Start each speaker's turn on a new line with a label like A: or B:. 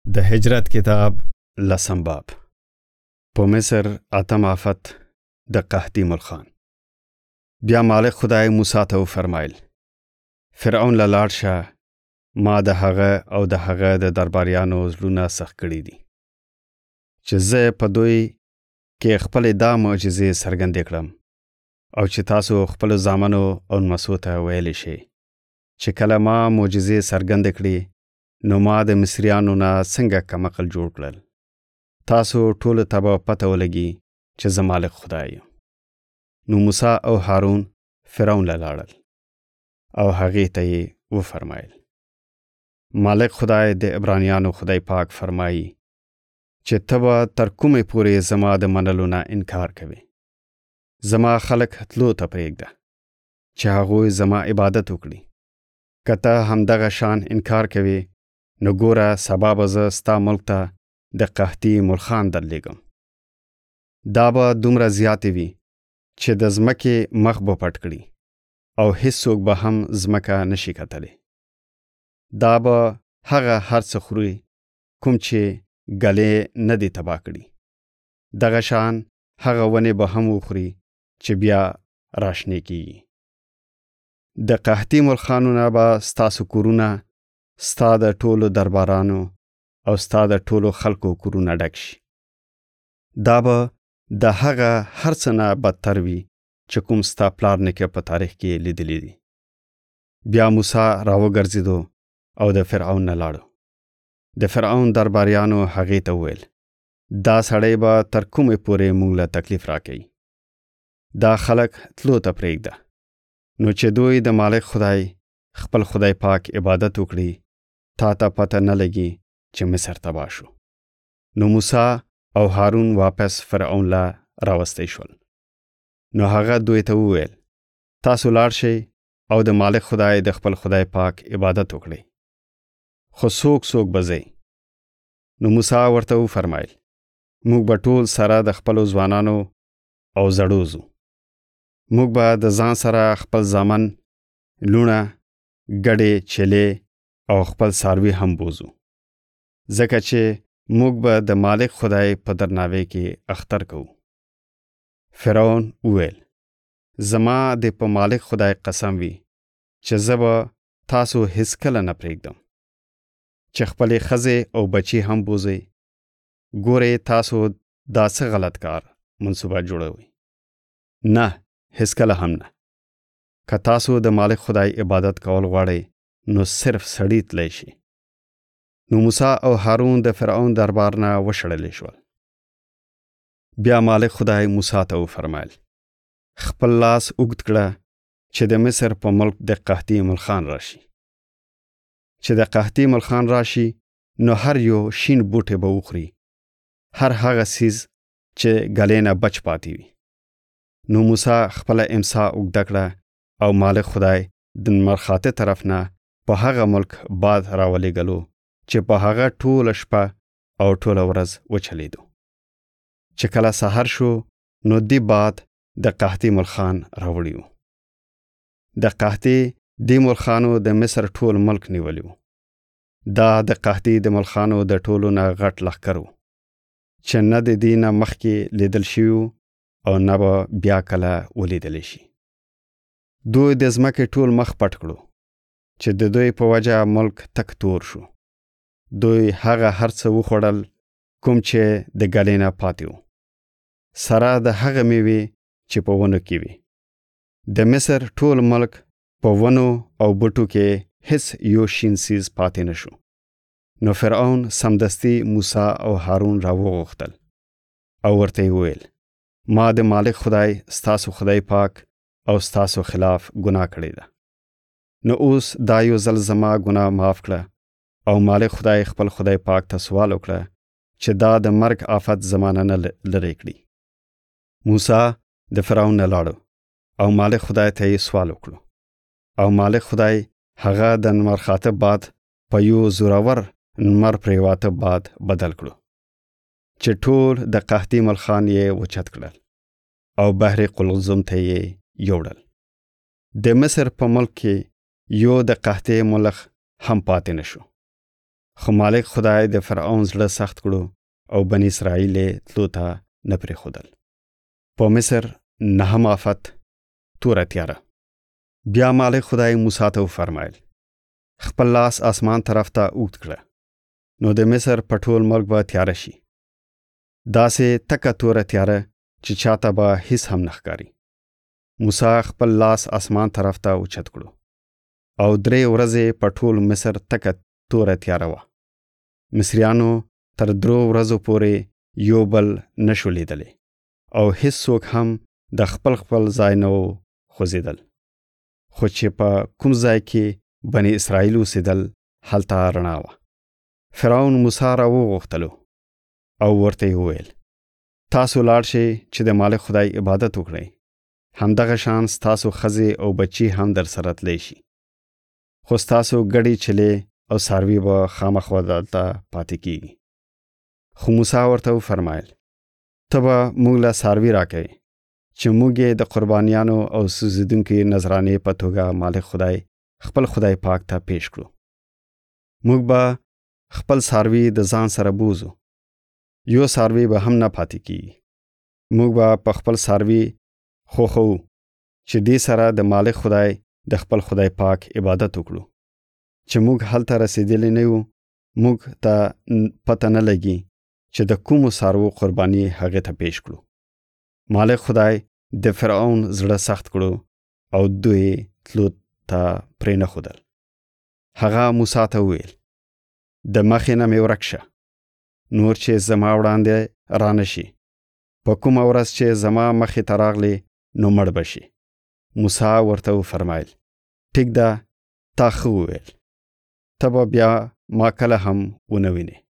A: د هجرت کتاب لسم باب. په مصر اتم آفت د قحطي ملخان. بیا مالک خدای موسی ته وفرمایل: فرعون له لاړ شه، ما د هغه او د هغه د درباریانو زړونه سخت کړي دي چې زه په دوی کې خپلې دا معجزې څرګندې کړم، او چې تاسو خپلو زامنو او نمسو ته ویلی شئ چې کله ما معجزې څرګندې کړي نو ما د مصریانو نه څنګه کم عقل جوړ کړل. تاسو ټولو ته به پته ولګي چې زه مالک خدای یم. نو موسی او هارون فرعون له لاړل او هغې ته یې وفرمایل: مالک خدای د عبرانیانو خدای پاک فرمایي چې ته به تر کومې پورې زما د منلو نه انکار کوې؟ زما خلک تلو ته پرېږده چې هغوی زما عبادت وکړي. که ته همدغه شان انکار کوې نو ګوره سبا به زه ستا ملک ته د قحطي ملخان درلیږم. دا به دومره زیاتې وي چې د ځمکې مخ به پټ کړي او هیڅوک به هم ځمکه نشي کتلی. دا به هغه هر څه خوري کوم چې ګلې نه دي تباه کړي. دغه شان هغه ونې به هم وخوري چې بیا راشنې کیږي. د قحطي ملخانو نه به ستاسو کورونه، ستا د ټولو دربارانو او ستا د ټولو خلکو کورونه ډک شي. دا به د هغه هر څه نه بدتر وي چې کوم ستا پلار نیکه په تاریخ کې لیدلی دي. بیا موسی راوګرځېدو او د فرعون نه لاړو. د فرعون درباریانو هغې ته وویل: دا سړی به تر کومې پورې موږ له تکلیف راکوي؟ دا خلک تلو ته پرېږده، نو چې دوی د مالک خدای خپل خدای پاک عبادت وکړي، تا ته پته نه لګي چې مصر تباه شو. نو موسی او هارون واپس فرعون له راوستی شول. نو هغه دوی ته وویل: تاسو لاړ شئ او د مالک خدای د خپل خدای پاک عبادت وکړئ، خو څوک به ځئ؟ نو موسی ورته وفرمایل: موږ به ټول سره د خپلو ځوانانو او زړو ځو. موږ به د ځان سره خپل زامن، لوڼه، ګډې، چلې او خپل څاروي هم بوزو، ځکه چې موږ به د مالک خدای په درناوي کې اختر کوو. فرعون وویل: زما د په مالک خدای قسم وي چې زه به تاسو هیڅکله نه پرېږدم چې خپلې ښځې او بچي هم بوزئ. ګورئ تاسو دا څه غلط کار منصوبه جوړوئ. نه، هیڅکله هم نه. که تاسو د مالک خدای عبادت کول غواړئ نو صرف سړی تلی شي. نو موسی او هارون د فرعون دربار نه وشړلی شول. بیا مالک خدای موسی ته وفرمایل: خپل لاس اوږد کړه چې د مصر په ملک د قحطي ملخان راشي. چې د قحطي ملخان راشي نو هر یو شین بوټی به وخوري، هر هغه څیز چې ګلې نه بچ پاتې وي. نو موسی خپله امسا اوږده کړه او مالک خدای د مرخاته طرف نه په هغه ملک باد راولېږلو چې په هغه ټوله شپه او ټوله ورځ وچلیدو. چې کله سحر شو نو دی باد د قحطي ملخان راوړي وو. د قحطي دی ملخانو د مصر ټول ملک نیولی وو. دا د قحطي د ملخانو د ټولو نه غټ لښکر وو چې نه د دې نه مخکې لیدل شوي او نه به بیا کله ولیدلی شي. دوی د ځمکې ټول مخ پټ کړو چې د دوی په وجه ملک تک تور شو. دوی هغه هر څه وخوړل کوم چې د ګلې نه پاتې وو، سره د هغه میوې چې په ونو کې وي. د مصر ټول ملک په ونو او بوټو کې هیڅ یو شین څیز پاتې نه شو. نو فرعون سمدستي موسی او هارون راوغوښتل او ورته یې وویل: ما د مالک خدای ستاسو خدای پاک او ستاسو خلاف ګناه کړې ده. نو اوس دا یو ځل زما ګناه معاف کړه. او مالک خدای خپل خدای پاک ته سوال وکړه چې دا د مرګ آفت زمانه نه لرې کړي. موسی د فرعون نه لاړو او مالک خدای ته یې سوال وکړو، او مالک خدای هغه د مرخاته باد په یو زورور نمر پریواته باد بدل کړو چې ټول د قحطي ملخان یې وچت کړل او بحر قلزم ته یې یوړل. د مصر په ملک کې یو د قحطي ملخ هم پاتې نشو. خو مالک خدای د فرعون زړه سخت کړو او بنی اسرائیل تلو ته نه پرېښودل. په مصر نهم آفت توره تیاره. بیا مالک خدای موسی ته وفرمایل خپل لاس آسمان طرف ته اوږد کړه نو د مصر په ټول ملک به تیاره شي. داسې تکه توره تیاره چې چاته به هیڅ هم نه ښکاري. موسی خپل لاس آسمان طرف ته اوچت کړو او 3 ورځې په ټول مصر تکه توره تیاره وه. مصریانو تر 3 ورځو پورې یو بل نشو لیدلی او هیڅ څوک هم د خپل ځای نه و خوځېدل. خو چې په کوم ځای کې بني اسرائیل اوسېدل هلته رڼا وه. فرعون موسی راوغوښتلو او ورته یې وویل تاسو لاړ شئ چې د مالک خدای عبادت وکړئ. همدغه شان ستاسو ښځې او بچي هم در سره تلی شي. خو ستاسو ګډې چلې او څاروي به خامخا دلته پاتې کیږي. خو موسی ورته وفرمایل ته به موږ له څاروي راکوې چې موږ یې د قربانیانو او سوځېدونکي نذرانې په توګه مالک خدای خپل خدای پاک ته پیش کړو. موږ به خپل څاروي د ځان سره بوزو. یو څاروي به هم نه پاتې کیږي. موږ به په خپل څاروي خوښو چې دې سره د مالک خدای د خپل خدای پاک عبادت وکړو. چې موږ هلته رسېدلی نه یو موږ ته پته نه لګي چې د کومو څاروو قرباني هغې ته پیش کړو. مالک خدای د فرعون زړه سخت کړو او دوی تلو ته پرې نه ښودل. هغه موسی ته وویل د مخې نه مې ورک شه نور چې زما وړاندې را نه شي. په کومه ورځ چې زما مخې ته راغلی نو مړ به شي. موسی ورته وفرمایل ټیک ده تا ښه وویل. ته به بیا ما کله هم ونه وینې.